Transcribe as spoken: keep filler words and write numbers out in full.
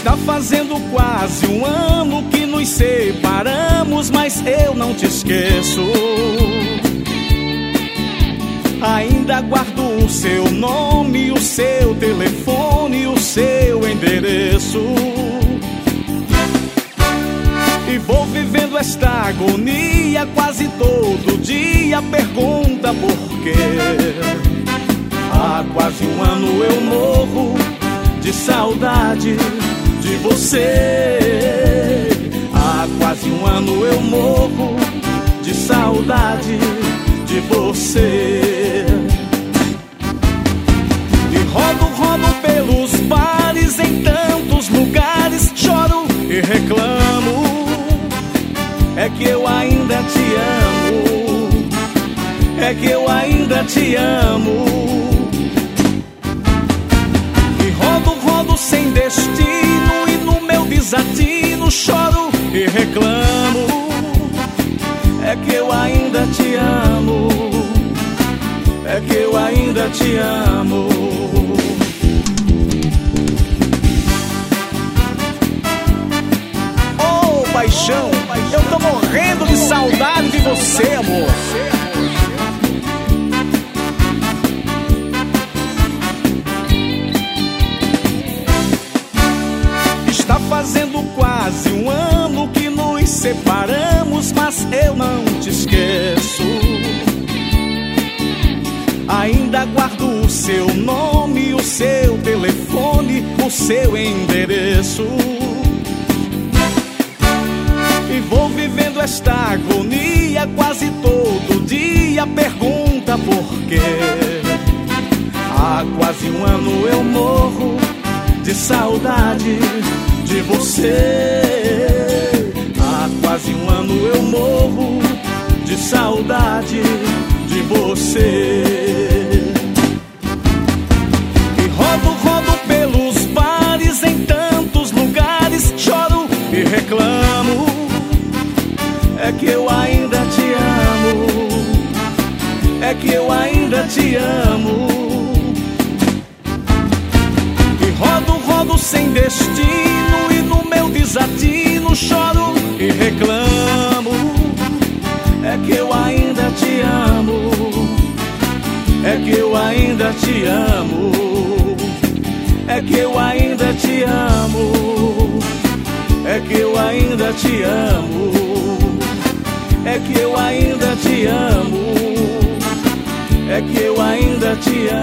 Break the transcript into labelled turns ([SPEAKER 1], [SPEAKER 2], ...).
[SPEAKER 1] Está fazendo quase um ano que nos separamos, mas eu não te esqueço. Ainda guardo o seu nome, o seu telefone, o seu endereço. E vou vivendo esta agonia quase todo dia. Pergunta por quê? Há quase um ano eu morro de saudade de você. Há quase um ano eu morro de saudade de você. E rodo, rodo pelos bares, em tantos lugares, choro e reclamo. É que eu ainda te amo, é que eu ainda te amo. E rodo, rodo sem destino, e no meu desatino choro e reclamo. É que eu ainda te amo, é que eu ainda te amo. Oh, paixão, eu tô morrendo de saudade de você, amor. Está fazendo quase um ano que nos separamos, mas eu não te esqueço. Ainda guardo o seu nome, o seu telefone, o seu endereço. E vou vivendo esta agonia quase todo dia. Pergunta por quê? Há quase um ano eu morro de saudade de você. Há quase um ano eu morro de saudade de você. E rodo, rodo pelos bares, em tantos lugares, choro e reclamo. É que eu ainda te amo, é que eu ainda te amo. E rodo, rodo sem destino, e no meu desatino choro e reclamo. É que eu ainda te amo, é que eu ainda te amo. É que eu ainda te amo, é que eu ainda te amo. É que eu ainda te amo, é que eu ainda te amo.